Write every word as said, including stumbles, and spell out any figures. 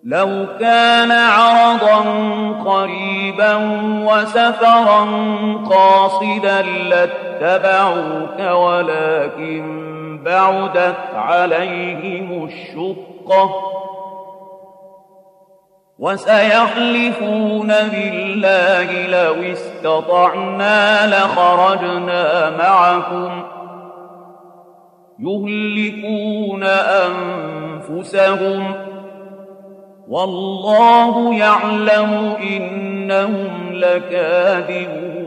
لو كان عرضا قريبا وسفرا قاصدا لاتبعوك ولكن بعدت عليهم الشقة وسيحلفون بالله لو استطعنا لخرجنا معكم يهلكون أنفسهم والله يعلم إنهم لكاذبون